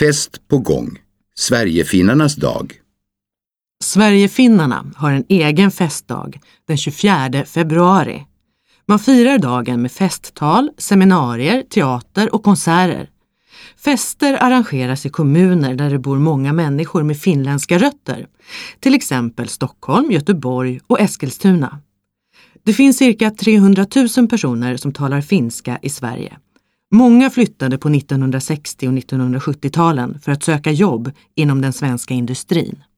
Fest på gång. Sverigefinnarnas dag. Sverigefinnarna har en egen festdag den 24 februari. Man firar dagen med festtal, seminarier, teater och konserter. Fester arrangeras i kommuner där det bor många människor med finländska rötter. Till exempel Stockholm, Göteborg och Eskilstuna. Det finns cirka 300 000 personer som talar finska i Sverige. Många flyttade på 1960- och 1970-talen för att söka jobb inom den svenska industrin.